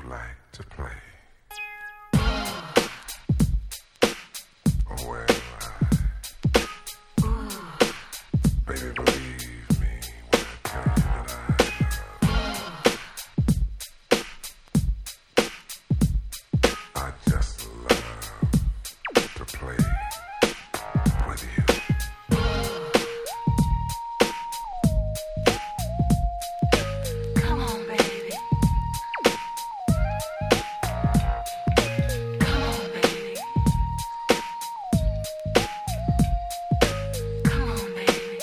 like to play? Well, baby, believe me when I tell you that I just love to play with you. Come on, baby. Come on, baby. Come on, baby.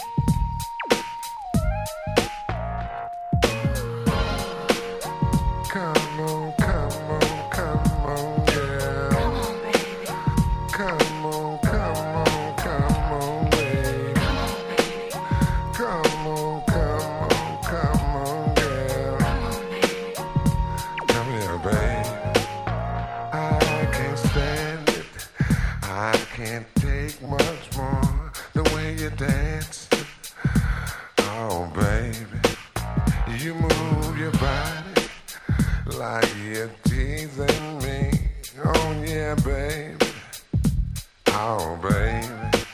Come on, come on, come on, girl. Come on, baby. Come on, come on, come on, baby. Come on, baby. Come on, come on, come on, girl. Come on, baby. Come here, babe. I can't stand it. I can't take much more. The way you dance. Oh, baby. You move your body like you're teasing me. Oh, yeah, baby. Oh, baby.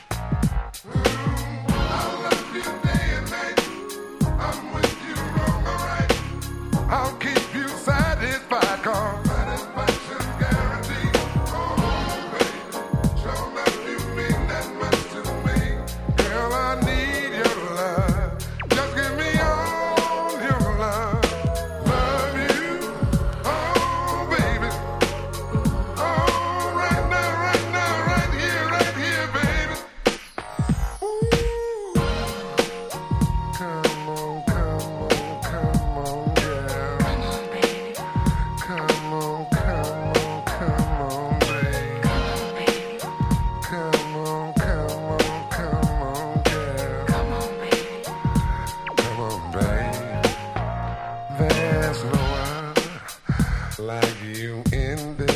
I'll keep you satisfied, cause satisfaction guaranteed. Oh, baby, show that you mean that much to me. Girl, I need your love. Just give me all your love. Love you, oh, baby. Oh, right now, right here, baby. Ooh. Come on, come on, come on, girl. Come on, baby. Come on, come on, come on, babe. Come on, baby. Come on, come on, girl. Come on, baby. Come on, babe. There's no other like you in this